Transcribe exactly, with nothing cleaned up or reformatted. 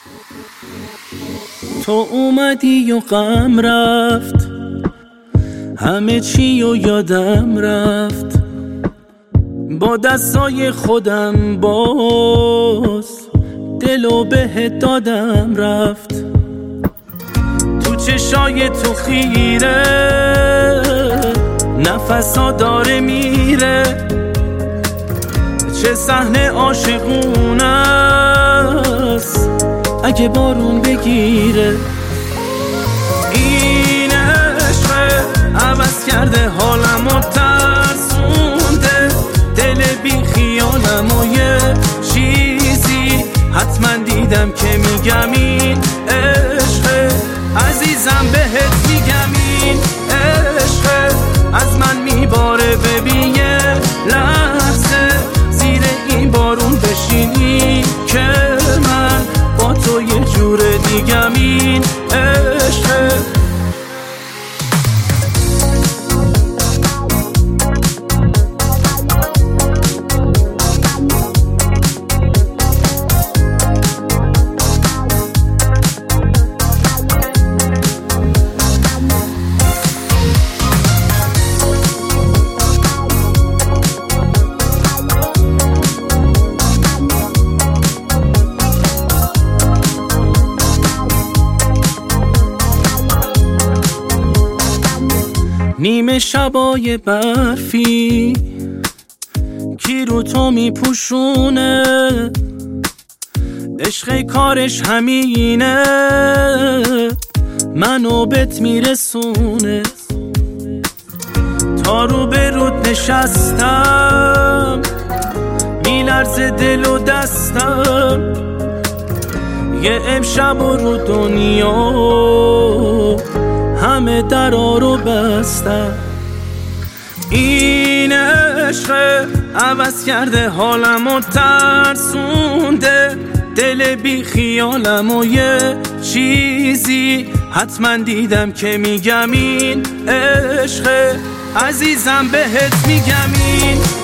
تو اومدی و غم رفت، همه چی و یادم رفت، با دستای خودم باز دلو بهت دادم رفت. تو چشای تو خیره نفسا داره میره، چه صحنه عاشقونه است اگه بارون بگیره. این عشق عوض کرده حالمو ترسونده، دل بی خیالمو یه چیزی حتما دیدم که میگم این عشق عزیزم، بهت میگم این عشق از من میباره. ببین یه لحظه زیر این بارون بشینی که من با تو یه جور دیگم این عشق. نیمه شبای برفی کی رو تو میپوشونه، عشق کارش همینه منو بهت میرسونه. تا رو به رود نشستم میلرزه دل و دستم، یه امشب و رو دنیا همه درا رو بستم. این عشق عوض کرده حالمو ترسونده، دل بی خیالمو یه چیزی حتما دیدم که میگم این عشق عزیزم، بهت میگم این